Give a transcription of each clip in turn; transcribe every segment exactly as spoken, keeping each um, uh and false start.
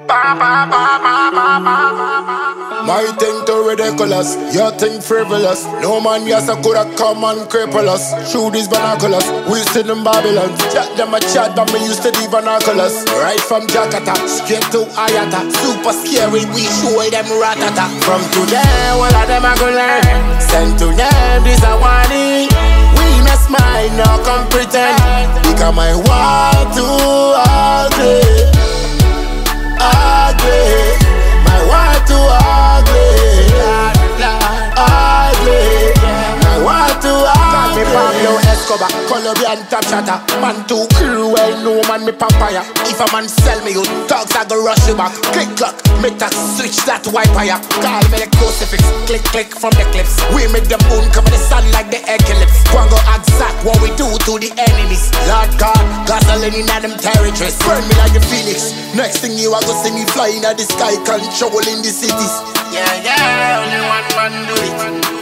My thing too ridiculous, your thing frivolous. No man yes I coulda come and cripple us. Through these binoculars, we sit in Babylon. Chat them a chat, but me used to the binoculars. Right from Jakarta, straight to Ayata. Super scary, we show them ratata. From today, all of them a go learn. Send to them, this a warning. We not smile, no come pretend. Because my war too ugly. Ugly, my war too ugly, ugly, my war too ugly. Call me Pablo Escobar, Colombian top shatter. Man too cruel, no man me papaya. If a man sell me, you dogs I go rush you back. Click clock, make that switch that wiper. Call me the crucifix, click click from the clips. We make the moon cover the sun like the eclipse. Go and go exact what we do to the enemies. Lord God, gasoline in them territories. Burn me like the phoenix. Next thing you are gonna see me flying at the sky, controlling the cities. Yeah, yeah, only one man do it.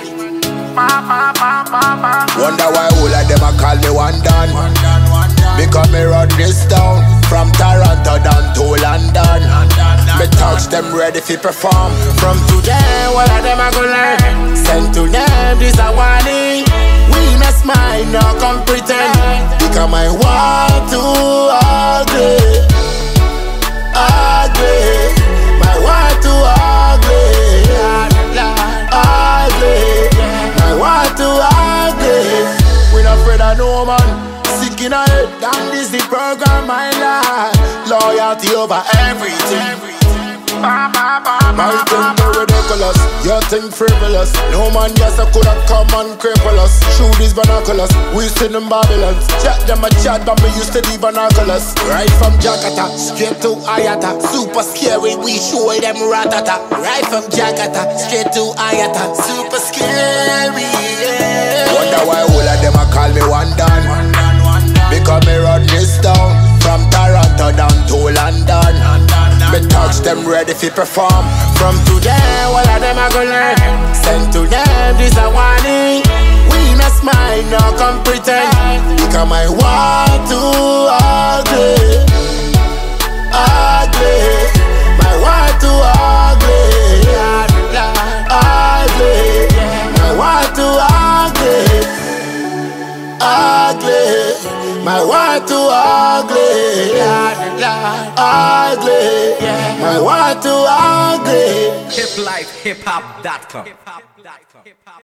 Wonder why all of them a call me one done. Because me run this town from Toronto down to London. Me touch them ready to perform. From today, all of them a go learn. Send to them this a warning. We not smile, no come pretend. Because my war too ugly. Ugly, my war too ugly. Ugly, my war too ugly. We not afraid of no man. Sick in a head, damn this the program, my life. Loyalty over everything. My thing too ridiculous, your thing frivolous. No man yes I coulda come and cripple us. Through these binoculars, we sit in Babylon. Chat them a chat, but me used to the binoculars. Right from Jakarta, straight to Ayata. Super scary, we show them ratata. Right from Jakarta, straight to Ayata. Super scary, yeah. Wonder why all of them a call me one done. Because me run this town from Toronto down to London. Me touch them ready to perform. From today, all of them a go learn. Send to them this a warning. We not smile, no come pretend. Because my war too ugly. Ugly, my war too ugly. Ugly, my war too ugly. Ugly, my war too ugly. Ugly, my war too ugly. hip life hip hop dot com